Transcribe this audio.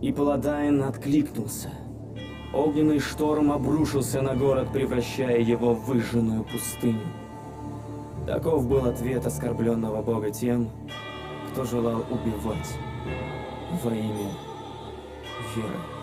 И Паладайн откликнулся. Огненный шторм обрушился на город, превращая его в выжженную пустыню. Таков был ответ оскорбленного бога тем, кто желал убивать во имя веры.